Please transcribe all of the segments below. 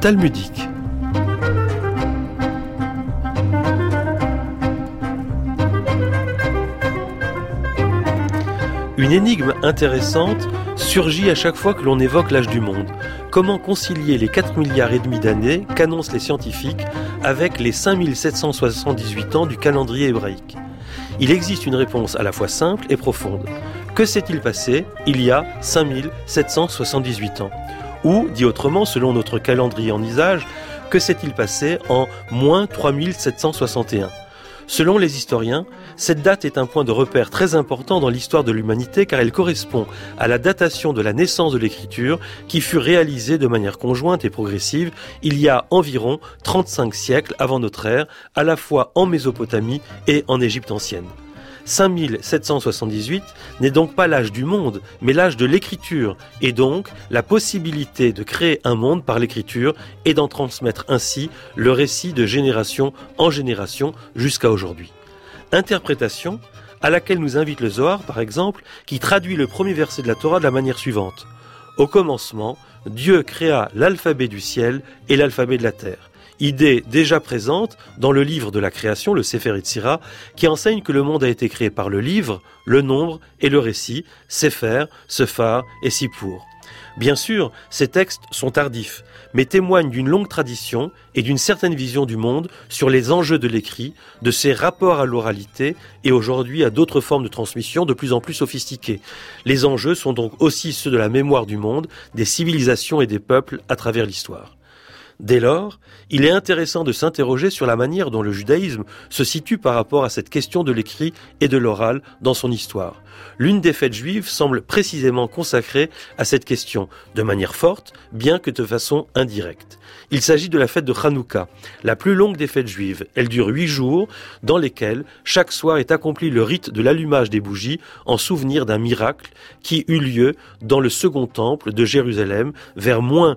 talmudique. Une énigme intéressante surgit à chaque fois que l'on évoque l'âge du monde. Comment concilier les 4,5 milliards d'années qu'annoncent les scientifiques avec les 5778 ans du calendrier hébraïque ? Il existe une réponse à la fois simple et profonde. Que s'est-il passé il y a 5778 ans ? Ou, dit autrement, selon notre calendrier en usage, que s'est-il passé en moins 3761 ? Selon les historiens, cette date est un point de repère très important dans l'histoire de l'humanité car elle correspond à la datation de la naissance de l'écriture qui fut réalisée de manière conjointe et progressive il y a environ 35 siècles avant notre ère, à la fois en Mésopotamie et en Égypte ancienne. 5778 n'est donc pas l'âge du monde, mais l'âge de l'écriture, et donc la possibilité de créer un monde par l'écriture et d'en transmettre ainsi le récit de génération en génération jusqu'à aujourd'hui. Interprétation à laquelle nous invite le Zohar, par exemple, qui traduit le premier verset de la Torah de la manière suivante. Au commencement, Dieu créa l'alphabet du ciel et l'alphabet de la terre. Idée déjà présente dans le livre de la création, le Sefer Yetzira, qui enseigne que le monde a été créé par le livre, le nombre et le récit, Sefer, Sephar et Sippour. Bien sûr, ces textes sont tardifs, mais témoignent d'une longue tradition et d'une certaine vision du monde sur les enjeux de l'écrit, de ses rapports à l'oralité et aujourd'hui à d'autres formes de transmission de plus en plus sophistiquées. Les enjeux sont donc aussi ceux de la mémoire du monde, des civilisations et des peuples à travers l'histoire. Dès lors, il est intéressant de s'interroger sur la manière dont le judaïsme se situe par rapport à cette question de l'écrit et de l'oral dans son histoire. L'une des fêtes juives semble précisément consacrée à cette question, de manière forte, bien que de façon indirecte. Il s'agit de la fête de Hanouka, la plus longue des fêtes juives. Elle dure 8 jours, dans lesquels chaque soir est accompli le rite de l'allumage des bougies en souvenir d'un miracle qui eut lieu dans le second temple de Jérusalem vers moins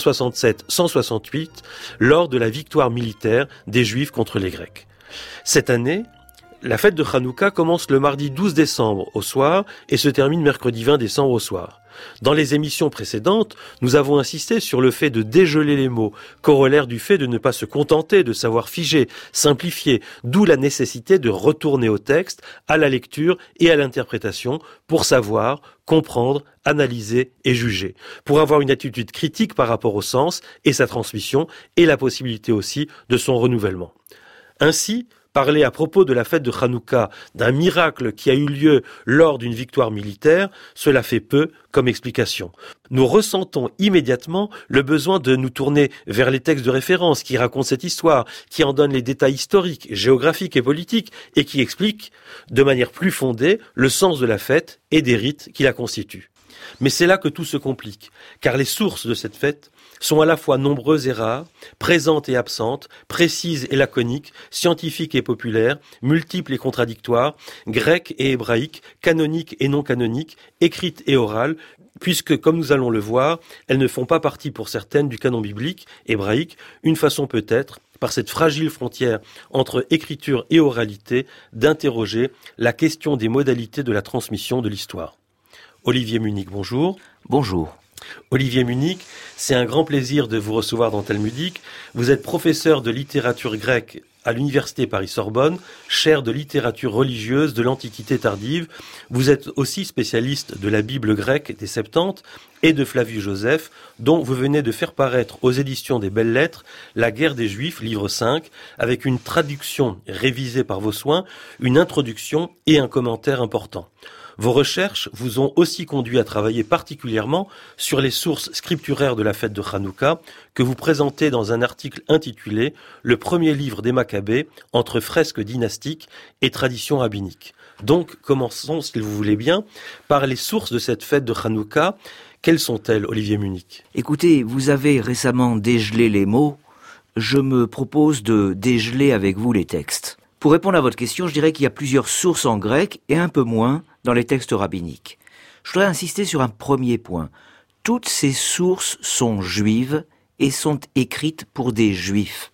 167-168 lors de la victoire militaire des Juifs contre les Grecs. Cette année, la fête de Hanouka commence le mardi 12 décembre au soir et se termine mercredi 20 décembre au soir. Dans les émissions précédentes, nous avons insisté sur le fait de dégeler les mots, corollaire du fait de ne pas se contenter de savoir figer, simplifier, d'où la nécessité de retourner au texte, à la lecture et à l'interprétation pour savoir, comprendre, analyser et juger, pour avoir une attitude critique par rapport au sens et sa transmission et la possibilité aussi de son renouvellement. Ainsi, parler à propos de la fête de Hanouka d'un miracle qui a eu lieu lors d'une victoire militaire, cela fait peu comme explication. Nous ressentons immédiatement le besoin de nous tourner vers les textes de référence qui racontent cette histoire, qui en donnent les détails historiques, géographiques et politiques et qui expliquent de manière plus fondée le sens de la fête et des rites qui la constituent. Mais c'est là que tout se complique, car les sources de cette fête sont à la fois nombreuses et rares, présentes et absentes, précises et laconiques, scientifiques et populaires, multiples et contradictoires, grecques et hébraïques, canoniques et non canoniques, écrites et orales, puisque, comme nous allons le voir, elles ne font pas partie pour certaines du canon biblique, hébraïque, une façon peut-être, par cette fragile frontière entre écriture et oralité, d'interroger la question des modalités de la transmission de l'histoire. Olivier Munich, bonjour. Bonjour. Olivier Munich, c'est un grand plaisir de vous recevoir dans Talmudique. Vous êtes professeur de littérature grecque à l'Université Paris-Sorbonne, chaire de littérature religieuse de l'Antiquité tardive. Vous êtes aussi spécialiste de la Bible grecque des Septante et de Flavius Joseph, dont vous venez de faire paraître aux éditions des Belles Lettres La guerre des Juifs, livre 5, avec une traduction révisée par vos soins, une introduction et un commentaire important. Vos recherches vous ont aussi conduit à travailler particulièrement sur les sources scripturaires de la fête de Hanouka, que vous présentez dans un article intitulé « Le premier livre des Maccabées, entre fresques dynastiques et traditions rabbiniques ». Donc, commençons, si vous voulez bien, par les sources de cette fête de Hanouka. Quelles sont-elles, Olivier Munich ? Écoutez, vous avez récemment dégelé les mots. Je me propose de dégeler avec vous les textes. Pour répondre à votre question, je dirais qu'il y a plusieurs sources en grec et un peu moins dans les textes rabbiniques. Je voudrais insister sur un premier point. Toutes ces sources sont juives et sont écrites pour des juifs.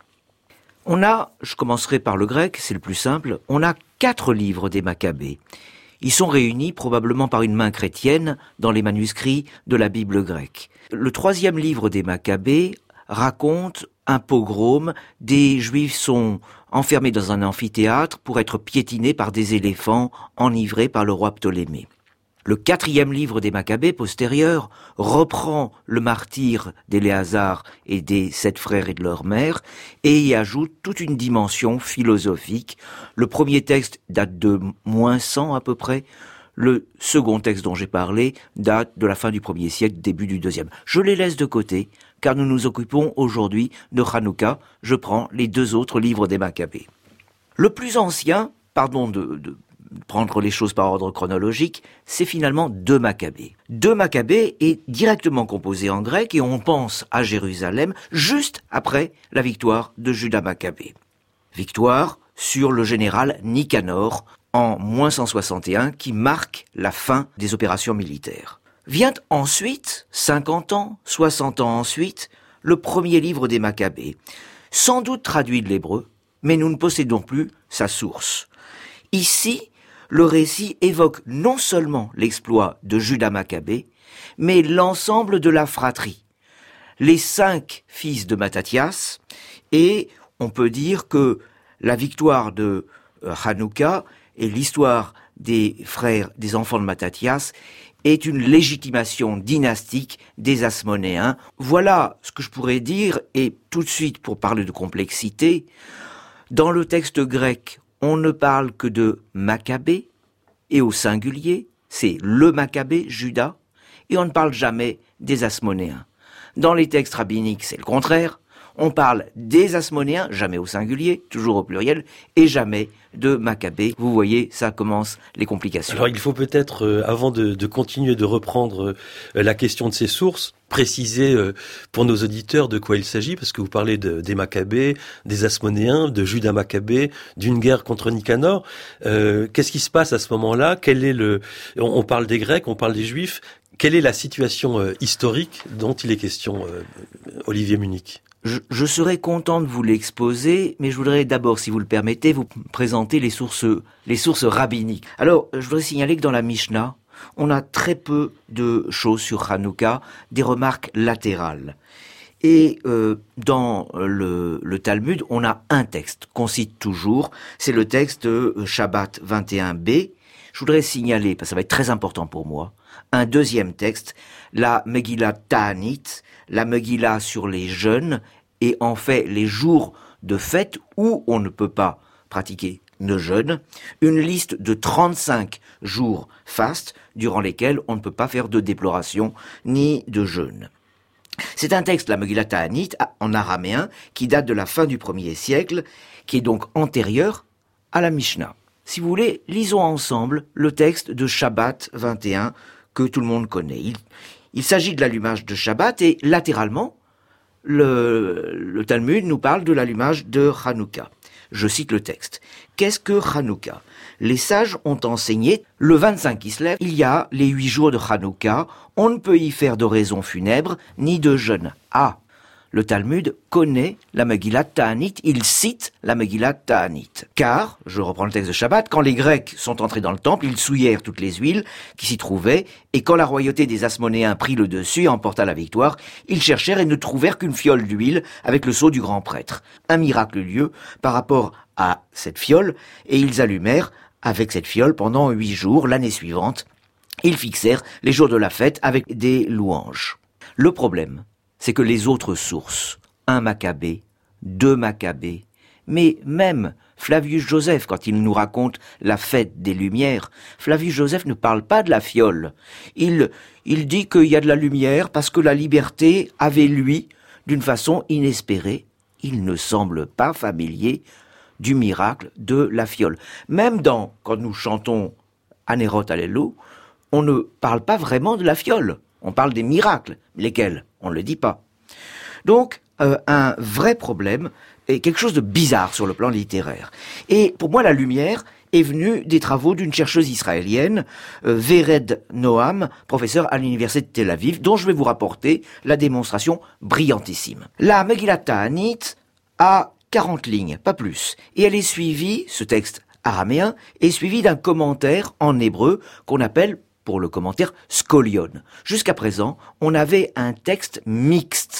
Je commencerai par le grec, c'est le plus simple, on a 4 livres des Maccabées. Ils sont réunis probablement par une main chrétienne dans les manuscrits de la Bible grecque. Le 3e livre des Maccabées raconte un pogrom. Des Juifs sont enfermés dans un amphithéâtre pour être piétinés par des éléphants enivrés par le roi Ptolémée. Le 4e livre des Maccabées, postérieur, reprend le martyre d'Éléazar et des 7 frères et de leur mère, et y ajoute toute une dimension philosophique. Le premier texte date de -100 à peu près. Le second texte dont j'ai parlé date de la fin du 1er siècle, début du 2e. Je les laisse de côté, car nous nous occupons aujourd'hui de Hanouka. Je prends les 2 autres livres des Maccabées. Le plus ancien, pardon de prendre les choses par ordre chronologique, c'est finalement 2 Maccabées. 2 Maccabées est directement composé en grec et on pense à Jérusalem juste après la victoire de Juda Maccabée. Victoire sur le général Nicanor en -161 qui marque la fin des opérations militaires. Vient ensuite, 50 ans, 60 ans ensuite, le premier livre des Maccabées, sans doute traduit de l'hébreu, mais nous ne possédons plus sa source. Ici, le récit évoque non seulement l'exploit de Juda Maccabée, mais l'ensemble de la fratrie, les 5 fils de Mattathias, et on peut dire que la victoire de Hanouka et l'histoire des frères, des enfants de Mattathias, est une légitimation dynastique des Asmonéens. Voilà ce que je pourrais dire, et tout de suite, pour parler de complexité, dans le texte grec, on ne parle que de Maccabée, et au singulier, c'est le Maccabée, Juda, et on ne parle jamais des Asmonéens. Dans les textes rabbiniques, c'est le contraire. On parle des Asmonéens, jamais au singulier, toujours au pluriel, et jamais de Maccabée. Vous voyez, ça commence les complications. Alors il faut peut-être, avant de continuer de reprendre la question de ces sources, préciser pour nos auditeurs de quoi il s'agit, parce que vous parlez des Maccabées, des Asmonéens, de Juda Maccabée, d'une guerre contre Nicanor. Qu'est-ce qui se passe à ce moment-là ? On parle des Grecs, on parle des Juifs. Quelle est la situation historique dont il est question, Olivier Munich ? Je serais content de vous l'exposer, mais je voudrais d'abord, si vous le permettez, vous présenter les sources rabbiniques. Alors, je voudrais signaler que dans la Mishnah, on a très peu de choses sur Hanouka, des remarques latérales. Et dans le Talmud, on a un texte qu'on cite toujours, c'est le texte de Shabbat 21b. Je voudrais signaler, parce que ça va être très important pour moi, un deuxième texte, la Megillah Ta'anit, la Megillah sur les jeûnes, et en fait les jours de fête où on ne peut pas pratiquer de jeûne, une liste de 35 jours fastes durant lesquels on ne peut pas faire de déploration ni de jeûne. C'est un texte, la Megillah Ta'anit, en araméen, qui date de la fin du 1er siècle, qui est donc antérieur à la Mishnah. Si vous voulez, lisons ensemble le texte de Shabbat 21 que tout le monde connaît. Il s'agit de l'allumage de Shabbat et latéralement, le Talmud nous parle de l'allumage de Hanouka. Je cite le texte. Qu'est-ce que Hanouka ? Les sages ont enseigné, le 25 Kislev, il y a les 8 jours de Hanouka, on ne peut y faire d'oraison funèbre ni de jeûne. Ah, le Talmud connaît la Megillah Ta'anit, il cite la Megillah Ta'anit. Car, je reprends le texte de Shabbat, quand les Grecs sont entrés dans le temple, ils souillèrent toutes les huiles qui s'y trouvaient, et quand la royauté des Asmonéens prit le dessus et emporta la victoire, ils cherchèrent et ne trouvèrent qu'une fiole d'huile avec le sceau du grand prêtre. Un miracle eut lieu par rapport à cette fiole, et ils allumèrent avec cette fiole pendant 8 jours, l'année suivante. Ils fixèrent les jours de la fête avec des louanges. Le problème, c'est que les autres sources, 1 Maccabée, 2 Maccabées, mais même Flavius Joseph, quand il nous raconte la fête des Lumières, Flavius Joseph ne parle pas de la fiole. Il dit qu'il y a de la lumière parce que la liberté avait lui, d'une façon inespérée. Il ne semble pas familier du miracle de la fiole. Même quand nous chantons Anerot Allelu, on ne parle pas vraiment de la fiole. On parle des miracles. Lesquels ? On ne le dit pas. Donc, un vrai problème et quelque chose de bizarre sur le plan littéraire. Et pour moi, la lumière est venue des travaux d'une chercheuse israélienne, Vered Noam, professeure à l'université de Tel Aviv, dont je vais vous rapporter la démonstration brillantissime. La Megillah Ta'anit a 40 lignes, pas plus. Et elle est suivie, ce texte araméen, est suivi d'un commentaire en hébreu qu'on appelle, pour le commentaire, Scolion. Jusqu'à présent, on avait un texte mixte,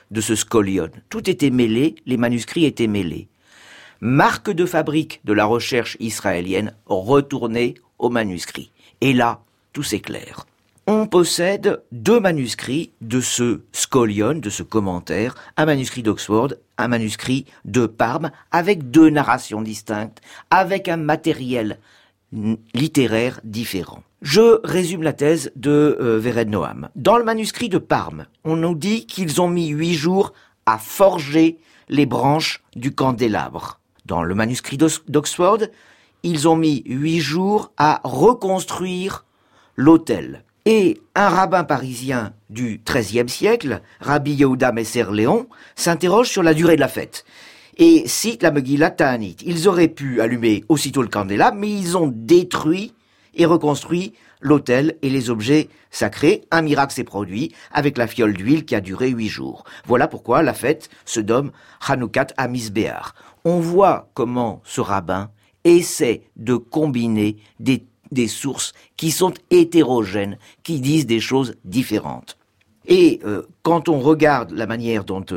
de ce scolion. Tout était mêlé, les manuscrits étaient mêlés. Marque de fabrique de la recherche israélienne, retournée au manuscrit. Et là, tout s'éclaire. On possède 2 manuscrits de ce scolion, de ce commentaire, un manuscrit d'Oxford, un manuscrit de Parme, avec 2 narrations distinctes, avec un matériel littéraire différent. Je résume la thèse de Vered Noam. Dans le manuscrit de Parme, on nous dit qu'ils ont mis 8 jours à forger les branches du candélabre. Dans le manuscrit d'Oxford, ils ont mis 8 jours à reconstruire l'autel. Et un rabbin parisien du XIIIe siècle, Rabbi Yehuda Messer Léon, s'interroge sur la durée de la fête et cite la Megillat Ta'anit. Ils auraient pu allumer aussitôt le candélabre, mais ils ont détruit et reconstruit l'autel et les objets sacrés. Un miracle s'est produit avec la fiole d'huile qui a duré 8 jours. Voilà pourquoi la fête se nomme Hanoukat HaMizbeach. On voit comment ce rabbin essaie de combiner des sources qui sont hétérogènes, qui disent des choses différentes. Et quand on regarde la manière dont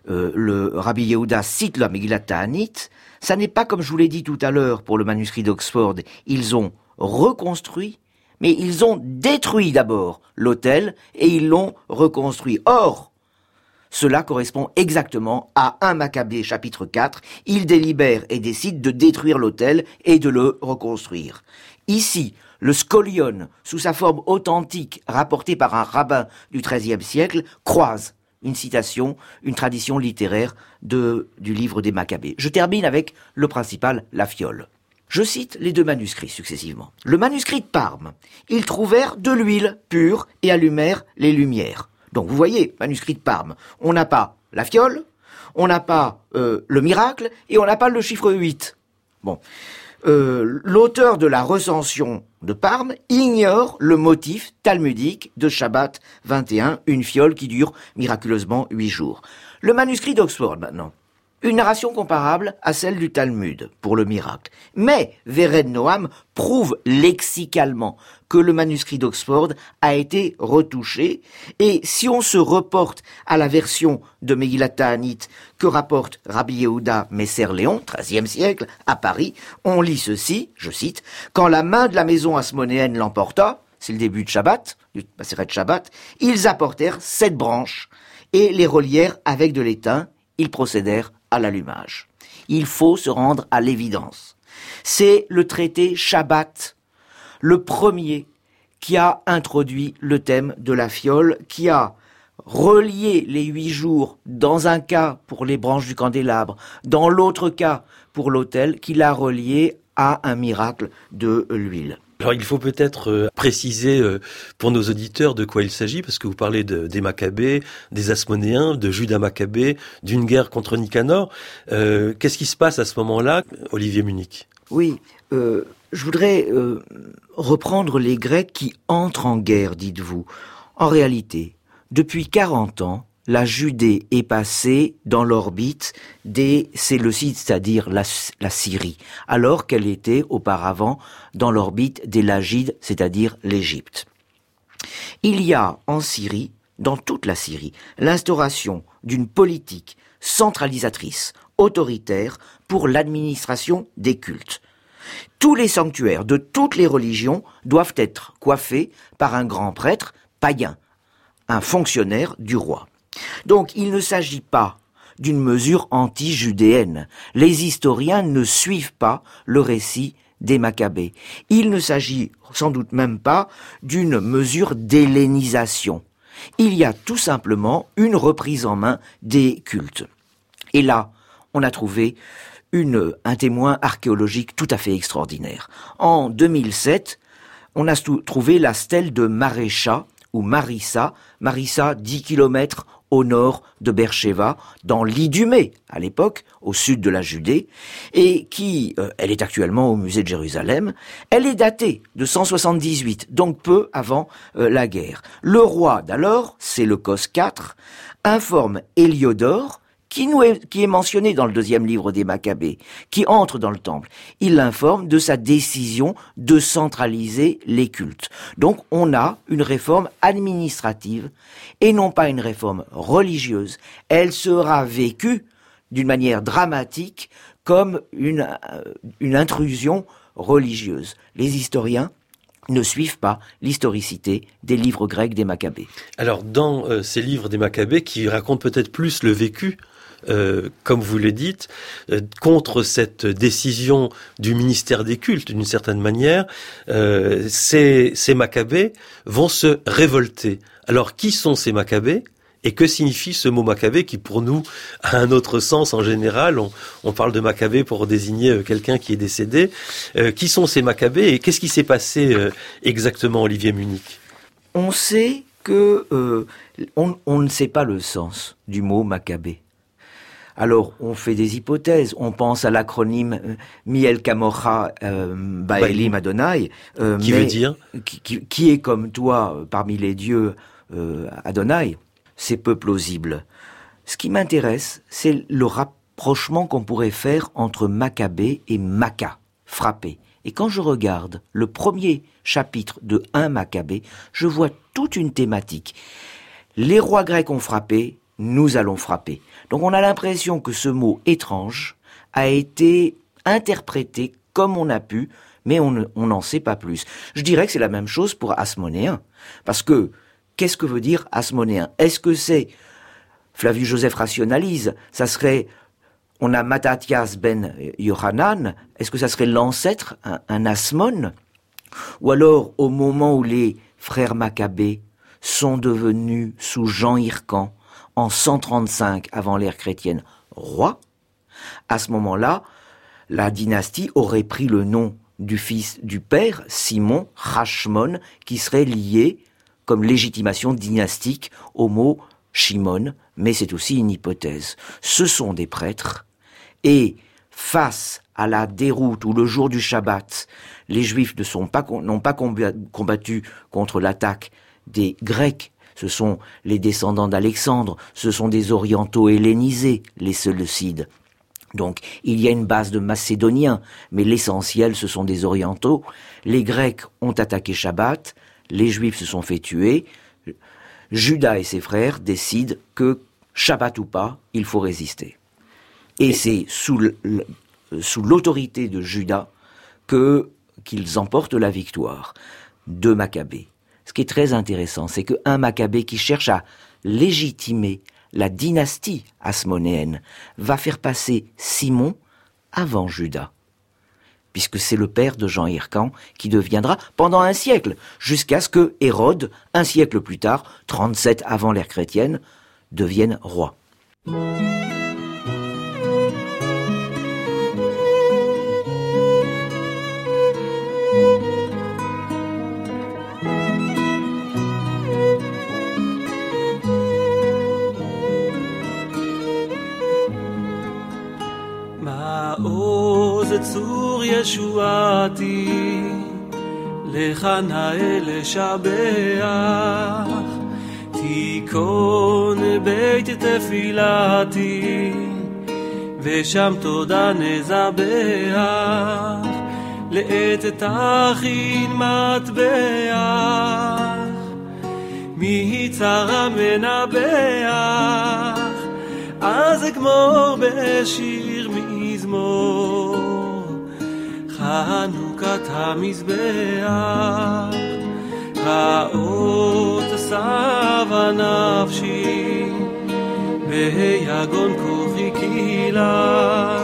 le Rabbi Yehuda cite la Megillat Ta'anit, ça n'est pas comme je vous l'ai dit tout à l'heure pour le manuscrit d'Oxford. Ils ont reconstruit, mais ils ont détruit d'abord l'autel et ils l'ont reconstruit. Or, cela correspond exactement à 1 Maccabée chapitre 4. Ils délibèrent et décident de détruire l'autel et de le reconstruire. Ici, le scolion, sous sa forme authentique, rapportée par un rabbin du XIIIe siècle, croise une citation, une tradition littéraire du livre des Maccabées. Je termine avec le principal, la fiole. Je cite les 2 manuscrits successivement. Le manuscrit de Parme, ils trouvèrent de l'huile pure et allumèrent les lumières. Donc vous voyez, manuscrit de Parme, on n'a pas la fiole, on n'a pas le miracle et on n'a pas le chiffre 8. Bon. L'auteur de la recension de Parme ignore le motif talmudique de Shabbat 21, une fiole qui dure miraculeusement 8 jours. Le manuscrit d'Oxford maintenant. Une narration comparable à celle du Talmud pour le miracle. Mais Vered Noam prouve lexicalement que le manuscrit d'Oxford a été retouché. Et si on se reporte à la version de Megillat Ta'anit que rapporte Rabbi Yehuda Messer Léon, XIIIe siècle, à Paris, on lit ceci, je cite, « Quand la main de la maison asmonéenne l'emporta », c'est le début de Shabbat, du Maseret Shabbat, ils apportèrent 7 branches et les relièrent avec de l'étain. Ils procédèrent à l'allumage. Il faut se rendre à l'évidence. C'est le traité Shabbat, le premier qui a introduit le thème de la fiole, qui a relié les 8 jours, dans un cas pour les branches du candélabre, dans l'autre cas pour l'autel, qui l'a relié à un miracle de l'huile. Alors il faut peut-être préciser pour nos auditeurs de quoi il s'agit, parce que vous parlez des Maccabées, des Asmonéens, de Judas Maccabée, d'une guerre contre Nicanor. Qu'est-ce qui se passe à ce moment-là, Olivier Munich ? Oui, je voudrais reprendre les Grecs qui entrent en guerre, dites-vous. En réalité, depuis 40 ans, la Judée est passée dans l'orbite des Séleucides, c'est-à-dire la Syrie, alors qu'elle était auparavant dans l'orbite des Lagides, c'est-à-dire l'Égypte. Il y a en Syrie, dans toute la Syrie, l'instauration d'une politique centralisatrice, autoritaire, pour l'administration des cultes. Tous les sanctuaires de toutes les religions doivent être coiffés par un grand prêtre païen, un fonctionnaire du roi. Donc il ne s'agit pas d'une mesure anti-judéenne. Les historiens ne suivent pas le récit des Maccabées. Il ne s'agit sans doute même pas d'une mesure d'hellénisation. Il y a tout simplement une reprise en main des cultes. Et là, on a trouvé un témoin archéologique tout à fait extraordinaire. En 2007, on a trouvé la stèle de Marécha, ou Marissa, 10 kilomètres au nord de Beersheva, dans l'Idumée, à l'époque, au sud de la Judée, et elle est actuellement au musée de Jérusalem. Elle est datée de 178, donc peu avant la guerre. Le roi d'alors, Séleucos IV, informe Héliodore qui est mentionné dans le 2e livre des Maccabées, qui entre dans le temple. Il l'informe de sa décision de centraliser les cultes. Donc on a une réforme administrative et non pas une réforme religieuse. Elle sera vécue d'une manière dramatique comme une intrusion religieuse. Les historiens ne suivent pas l'historicité des livres grecs des Maccabées. Alors, dans ces livres des Maccabées, qui racontent peut-être plus le vécu, comme vous le dites, contre cette décision du ministère des cultes, d'une certaine manière, ces Maccabées vont se révolter. Alors, qui sont ces Maccabées ? Et que signifie ce mot Maccabée qui, pour nous, a un autre sens en général? On parle de Maccabée pour désigner quelqu'un qui est décédé. Qui sont ces Maccabées et qu'est-ce qui s'est passé exactement, Olivier Munich? On sait que on ne sait pas le sens du mot Maccabée. Alors, on fait des hypothèses. On pense à l'acronyme Miel Kamocha Baelim Adonai. Qui veut dire qui est comme toi parmi les dieux Adonai. C'est peu plausible. Ce qui m'intéresse, c'est le rapprochement qu'on pourrait faire entre Maccabée et Maca, frappé. Et quand je regarde le premier chapitre de 1 Maccabée, je vois toute une thématique. Les rois grecs ont frappé, nous allons frapper. Donc on a l'impression que ce mot étrange a été interprété comme on a pu, mais on n'en sait pas plus. Je dirais que c'est la même chose pour Asmonéen, parce que qu'est-ce que veut dire Asmonéen? Est-ce que c'est, Flavius Joseph rationalise, ça serait, on a Mattathias ben Yohanan, est-ce que ça serait l'ancêtre, un Asmon? Ou alors, au moment où les frères Maccabées sont devenus, sous Jean Hircan, en 135 avant l'ère chrétienne, rois, à ce moment-là, la dynastie aurait pris le nom du père, Simon, Hashmon, qui serait lié comme légitimation dynastique au mot Shimon, mais c'est aussi une hypothèse. Ce sont des prêtres, et face à la déroute ou le jour du Shabbat, les Juifs n'ont pas combattu contre l'attaque des Grecs. Ce sont les descendants d'Alexandre, ce sont des orientaux hellénisés, les Séleucides. Donc, il y a une base de Macédoniens, mais l'essentiel, ce sont des orientaux. Les Grecs ont attaqué Shabbat, les Juifs se sont fait tuer. Judas et ses frères décident que, Shabbat ou pas, il faut résister. Et c'est sous l'autorité de Judas qu'ils emportent la victoire de Maccabée. Ce qui est très intéressant, c'est qu'un Maccabée qui cherche à légitimer la dynastie asmonéenne va faire passer Simon avant Judas, puisque c'est le père de Jean Hircan qui deviendra pendant un siècle, jusqu'à ce que Hérode, un siècle plus tard, 37 avant l'ère chrétienne, devienne roi. צור ישועתי, לך נאה לשבח, תיכון בית תפילתי, ושם תודה נזבח, לעת תכין מטבח, מיצרה מנבח, אז אגמור בשיר מזמור, חנוכת המזבח, האות סבה נפשי, ביגון כוחי קהילה,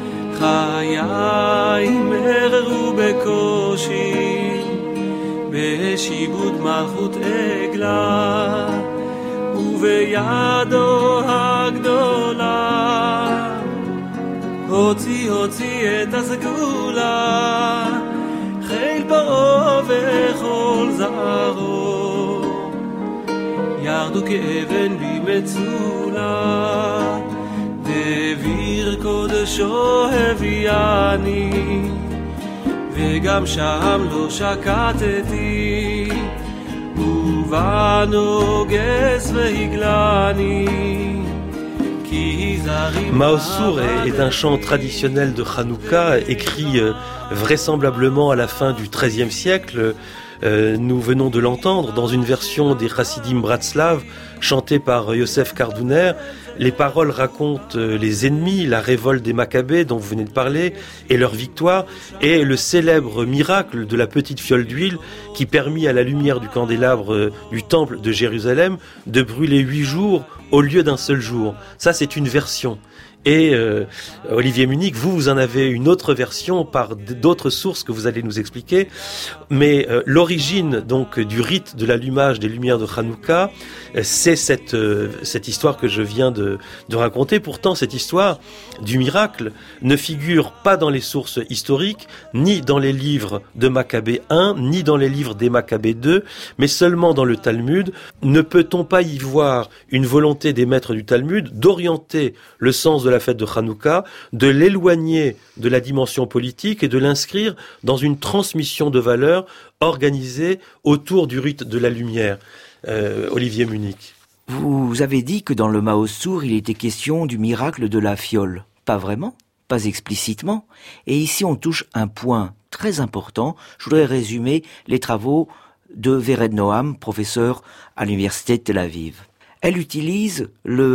חיי מררו בקושי, בשיבוד מלכות עגלה, ובידו הגדולה, הוציא את הסגולה, חיל פרעה וכל זרעו, ירדו כאבן במצולה, דביר קודשו הביאני, וגם שם לא שקטתי, ובנוגס והגלני, Maoz-Tzur est un chant traditionnel de Hanouka, écrit vraisemblablement à la fin du XIIIe siècle. Nous venons de l'entendre dans une version des Chassidim Bratslav, chantée par Yosef Kardouner. Les paroles racontent les ennemis, la révolte des Maccabées dont vous venez de parler, et leur victoire, et le célèbre miracle de la petite fiole d'huile qui permit à la lumière du candélabre du temple de Jérusalem de brûler 8 jours au lieu d'un seul jour. Ça, c'est une version. Et Olivier Munich, vous en avez une autre version par d'autres sources que vous allez nous expliquer. Mais l'origine donc du rite de l'allumage des lumières de Hanouka, c'est cette histoire que je viens de raconter. Pourtant, cette histoire du miracle ne figure pas dans les sources historiques, ni dans les livres de Maccabée 1, ni dans les livres des Maccabées 2, mais seulement dans le Talmud. Ne peut-on pas y voir une volonté des maîtres du Talmud d'orienter le sens de la fête de Hanouka, de l'éloigner de la dimension politique et de l'inscrire dans une transmission de valeurs organisée autour du rite de la lumière? Olivier Munich. Vous avez dit que dans le Maoz-Tzur, il était question du miracle de la fiole. Pas vraiment, pas explicitement. Et ici, on touche un point très important. Je voudrais résumer les travaux de Vered Noam, professeur à l'université de Tel Aviv. Elle utilise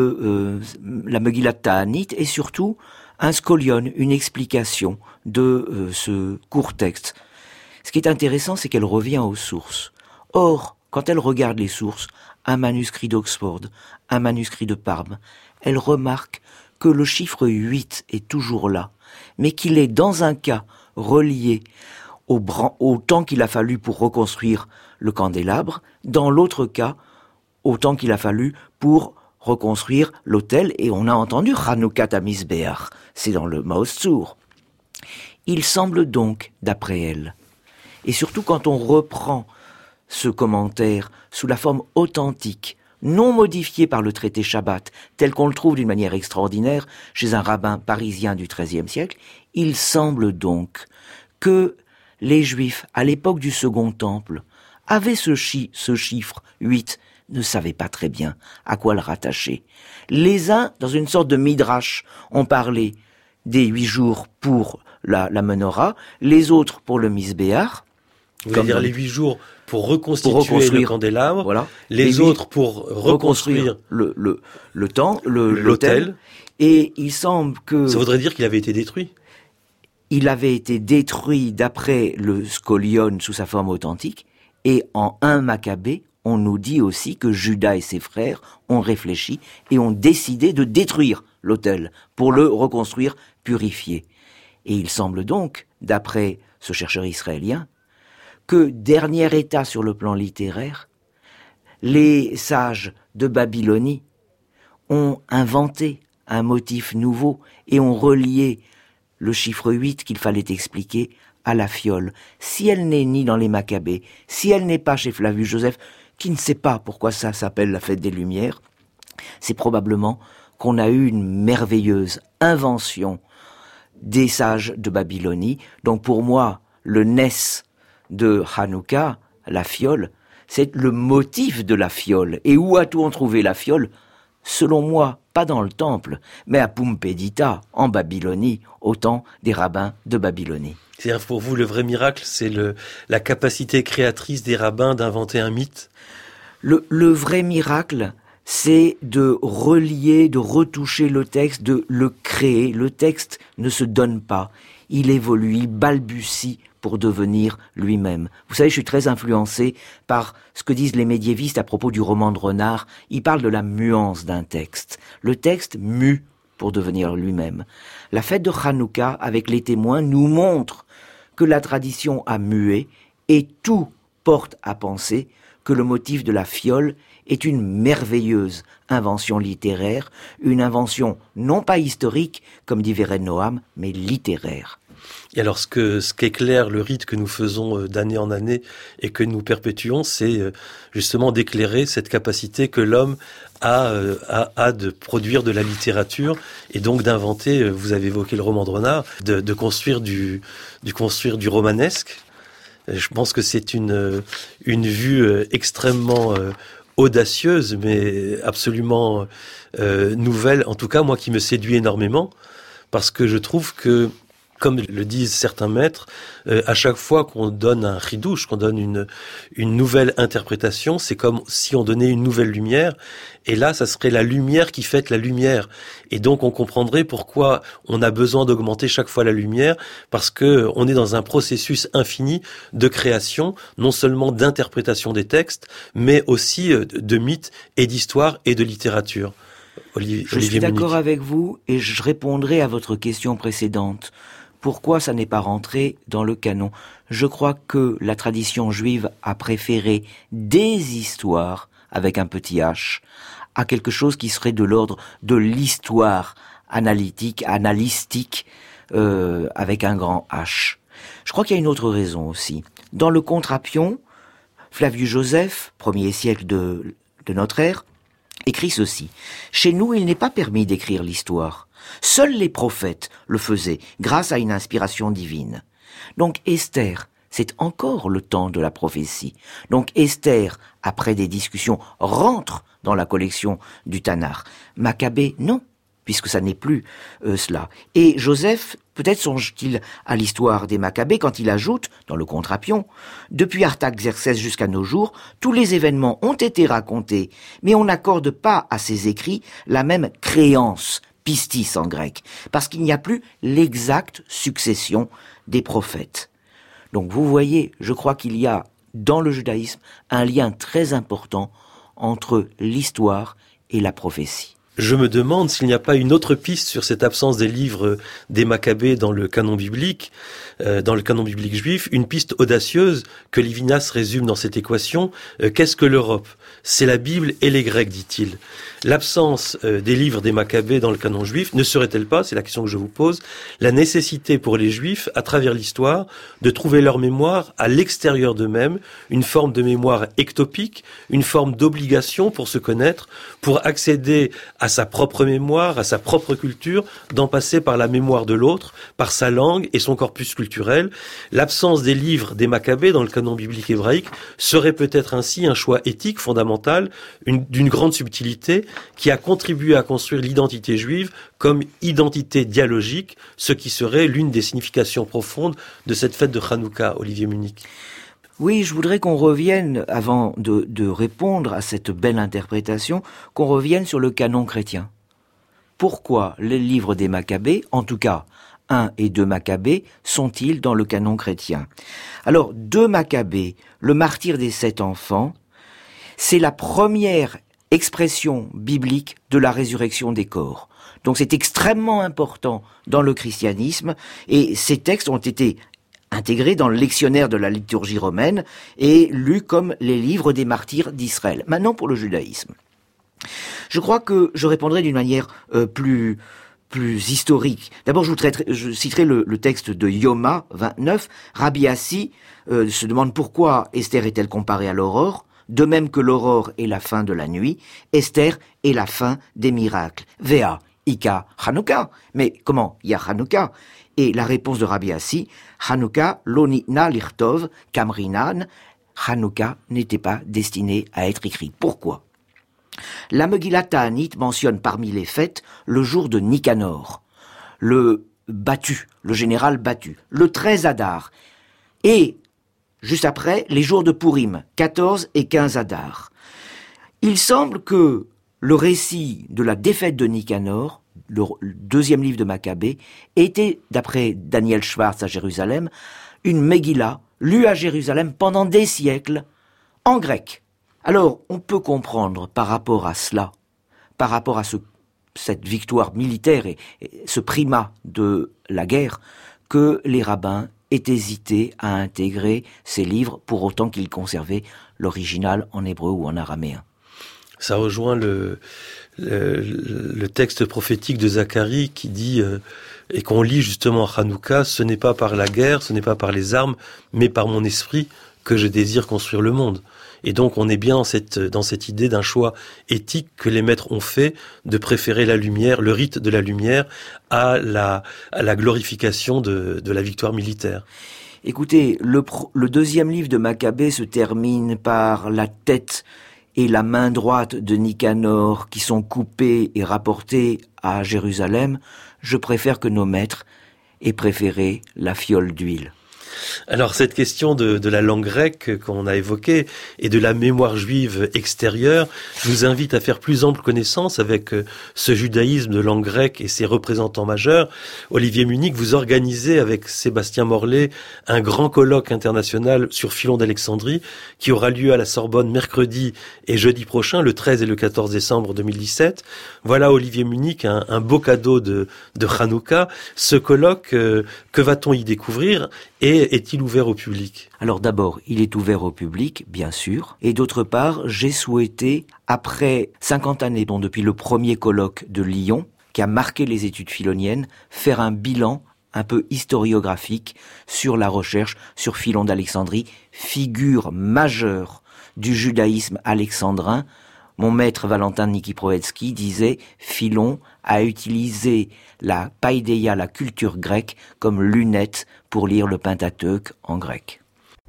la Megillat Ta'anit et surtout un scolion, une explication de ce court texte. Ce qui est intéressant, c'est qu'elle revient aux sources. Or, quand elle regarde les sources, un manuscrit d'Oxford, un manuscrit de Parme, elle remarque que le chiffre 8 est toujours là, mais qu'il est dans un cas relié au temps qu'il a fallu pour reconstruire le candélabre, dans l'autre cas, au temps qu'il a fallu pour reconstruire l'autel, et on a entendu Hanoukat HaMizbeach, c'est dans le Maoz-Tzur. Il semble donc, d'après elle, et surtout quand on reprend ce commentaire sous la forme authentique, non modifié par le traité Shabbat, tel qu'on le trouve d'une manière extraordinaire chez un rabbin parisien du XIIIe siècle, il semble donc que les Juifs, à l'époque du Second Temple, avaient ce chiffre 8, ne savaient pas très bien à quoi le rattacher. Les uns, dans une sorte de midrash, ont parlé des 8 jours pour la menorah, les autres pour le Mizbeach. Vous voulez dire les 8 jours pour reconstruire le candélabre, voilà. Les autres pour reconstruire l'autel. Et il semble que... Ça voudrait dire qu'il avait été détruit. Il avait été détruit d'après le scolion sous sa forme authentique, et en 1 Maccabée, on nous dit aussi que Judas et ses frères ont réfléchi et ont décidé de détruire l'autel pour le reconstruire purifié. Et il semble donc, d'après ce chercheur israélien, que dernier état sur le plan littéraire, les sages de Babylonie ont inventé un motif nouveau et ont relié le chiffre 8 qu'il fallait expliquer à la fiole. Si elle n'est ni dans les Maccabées, si elle n'est pas chez Flavius Joseph, qui ne sait pas pourquoi ça s'appelle la fête des Lumières, c'est probablement qu'on a eu une merveilleuse invention des sages de Babylonie. Donc pour moi, le Ness de Hanouka, la fiole, c'est le motif de la fiole. Et où a-t-on trouvé la fiole? Selon moi, pas dans le temple, mais à Pumpédita, en Babylonie, au temps des rabbins de Babylonie. C'est-à-dire pour vous, le vrai miracle, c'est la capacité créatrice des rabbins d'inventer un mythe? Le vrai miracle, c'est de relier, de retoucher le texte, de le créer. Le texte ne se donne pas, il évolue, il balbutie pour devenir lui-même. Vous savez, je suis très influencé par ce que disent les médiévistes à propos du roman de Renard. Ils parlent de la muance d'un texte. Le texte mue pour devenir lui-même. La fête de Hanouka, avec les témoins, nous montre que la tradition a mué et tout porte à penser que le motif de la fiole est une merveilleuse invention littéraire, une invention non pas historique, comme dit Vered Noam, mais littéraire. Et alors ce qu'éclaire le rite que nous faisons d'année en année et que nous perpétuons, c'est justement d'éclairer cette capacité que l'homme a de produire de la littérature et donc d'inventer, vous avez évoqué le roman de Renard, de construire du romanesque. Je pense que c'est une vue extrêmement audacieuse, mais absolument nouvelle, en tout cas moi qui me séduit énormément, parce que je trouve que, comme le disent certains maîtres, à chaque fois qu'on donne un chidouche, qu'on donne une nouvelle interprétation, c'est comme si on donnait une nouvelle lumière, et là, ça serait la lumière qui fête la lumière. Et donc, on comprendrait pourquoi on a besoin d'augmenter chaque fois la lumière, parce que on est dans un processus infini de création, non seulement d'interprétation des textes, mais aussi de mythes et d'histoire et de littérature. Je suis d'accord avec vous, et je répondrai à votre question précédente. Pourquoi ça n'est pas rentré dans le canon? Je crois que la tradition juive a préféré des histoires, avec un petit h, à quelque chose qui serait de l'ordre de l'histoire analytique, avec un grand H. Je crois qu'il y a une autre raison aussi. Dans le Contrapion, Flavius Joseph, 1er siècle de notre ère, écrit ceci. « Chez nous, il n'est pas permis d'écrire l'histoire. Seuls les prophètes le faisaient, grâce à une inspiration divine. » Donc Esther, c'est encore le temps de la prophétie. Donc Esther, après des discussions, rentre dans la collection du Tanakh. Maccabée, non, puisque ça n'est plus cela. Et Joseph, peut-être songe-t-il à l'histoire des Maccabées quand il ajoute, dans le Contrapion, « Depuis Artaxerxès jusqu'à nos jours, tous les événements ont été racontés, mais on n'accorde pas à ces écrits la même créance, pistis en grec, parce qu'il n'y a plus l'exacte succession des prophètes. » Donc vous voyez, je crois qu'il y a dans le judaïsme un lien très important entre l'histoire et la prophétie. Je me demande s'il n'y a pas une autre piste sur cette absence des livres des Maccabées dans le canon biblique juif, une piste audacieuse que Lévinas résume dans cette équation. Qu'est-ce que l'Europe? C'est la Bible et les Grecs, dit-il. L'absence des livres des Maccabées dans le canon juif ne serait-elle pas, c'est la question que je vous pose, la nécessité pour les Juifs, à travers l'histoire, de trouver leur mémoire à l'extérieur d'eux-mêmes, une forme de mémoire ectopique, une forme d'obligation pour se connaître, pour accéder à sa propre mémoire, à sa propre culture, d'en passer par la mémoire de l'autre, par sa langue et son corpus culturel. L'absence des livres des Maccabées dans le canon biblique hébraïque serait peut-être ainsi un choix éthique fondamental, d'une grande subtilité, qui a contribué à construire l'identité juive comme identité dialogique, ce qui serait l'une des significations profondes de cette fête de Hanouka, Olivier Munich. Oui, je voudrais qu'on revienne, avant de répondre à cette belle interprétation, qu'on revienne sur le canon chrétien. Pourquoi les livres des Maccabées, en tout cas 1 et 2 Maccabées, sont-ils dans le canon chrétien? Alors, 2 Maccabées, le martyre des 7 enfants, c'est la première expression biblique de la résurrection des corps. Donc c'est extrêmement important dans le christianisme, et ces textes ont été intégrés dans le lectionnaire de la liturgie romaine et lus comme les livres des martyrs d'Israël. Maintenant pour le judaïsme. Je crois que je répondrai d'une manière plus historique. D'abord, je citerai le texte de Yoma 29. Rabbi Assi se demande pourquoi Esther est-elle comparée à l'aurore. De même que l'aurore est la fin de la nuit, Esther est la fin des miracles. Vea, Ika, Hanouka. Mais comment il y a Hanouka? Et la réponse de Rabbi Assi, Hanouka, lonitna lirtov, kamrinan. Hanouka n'était pas destiné à être écrit. Pourquoi? La Megillat Ta'anit mentionne parmi les fêtes le jour de Nicanor, le général battu, le 13 Adar, et juste après, les jours de Pourim, 14 et 15 Adar. Il semble que le récit de la défaite de Nicanor, le deuxième livre de Maccabée, était, d'après Daniel Schwartz à Jérusalem, une Megillah lue à Jérusalem pendant des siècles en grec. Alors, on peut comprendre par rapport à cela, par rapport à cette victoire militaire et ce primat de la guerre, que les rabbins aient hésité à intégrer ces livres pour autant qu'ils conservaient l'original en hébreu ou en araméen. Ça rejoint le texte prophétique de Zacharie qui dit, et qu'on lit justement à Hanouka, ce n'est pas par la guerre, ce n'est pas par les armes, mais par mon esprit que je désire construire le monde. Et donc on est bien dans cette idée d'un choix éthique que les maîtres ont fait de préférer la lumière, le rite de la lumière, à la glorification de la victoire militaire. Écoutez, le deuxième livre de Maccabée se termine par la tête et la main droite de Nicanor qui sont coupées et rapportées à Jérusalem, je préfère que nos maîtres aient préféré la fiole d'huile. Alors cette question de la langue grecque qu'on a évoquée et de la mémoire juive extérieure, je vous invite à faire plus ample connaissance avec ce judaïsme de langue grecque et ses représentants majeurs. Olivier Munich, vous organisez avec Sébastien Morlet un grand colloque international sur Philon d'Alexandrie qui aura lieu à la Sorbonne mercredi et jeudi prochain, le 13 et le 14 décembre 2017. Voilà Olivier Munich, un beau cadeau de Hanouka. Ce colloque, que va-t-on y découvrir et est-il ouvert au public ? Alors d'abord, il est ouvert au public, bien sûr. Et d'autre part, j'ai souhaité, après 50 années, dont depuis le premier colloque de Lyon, qui a marqué les études philoniennes, faire un bilan un peu historiographique sur la recherche sur Philon d'Alexandrie, figure majeure du judaïsme alexandrin. Mon maître Valentin Nikiproevski disait « Philon a utilisé la païdéia, la culture grecque, comme lunette pour lire le Pentateuque en grec ».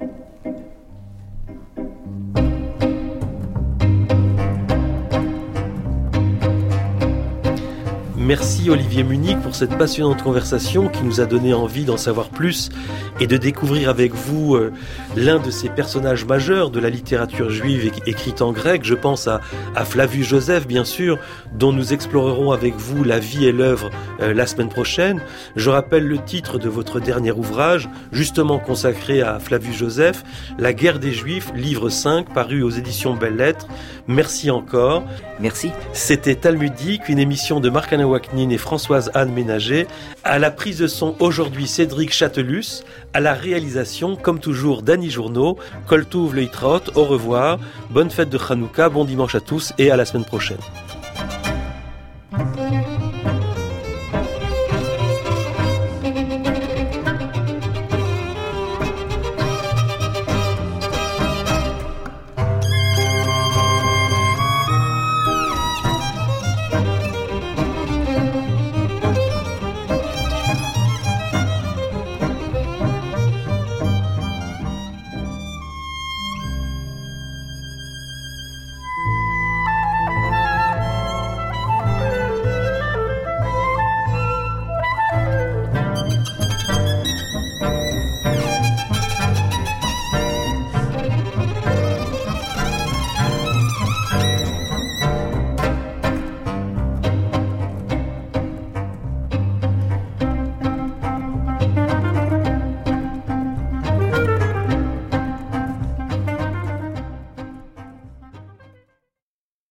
Merci Olivier Munich pour cette passionnante conversation qui nous a donné envie d'en savoir plus et de découvrir avec vous l'un de ces personnages majeurs de la littérature juive écrite en grec. Je pense à Flavius Joseph, bien sûr, dont nous explorerons avec vous la vie et l'œuvre la semaine prochaine. Je rappelle le titre de votre dernier ouvrage, justement consacré à Flavius Joseph, La guerre des Juifs, livre 5, paru aux éditions Belles Lettres. Merci encore. Merci. C'était Talmudique, une émission de Marc-Alain Waknin et Françoise-Anne Ménager. À la prise de son aujourd'hui, Cédric Châtelus. À la réalisation, comme toujours, Dany Journeau. Kol Tuv Leitraot, au revoir. Bonne fête de Hanouka, bon dimanche à tous et à la semaine prochaine.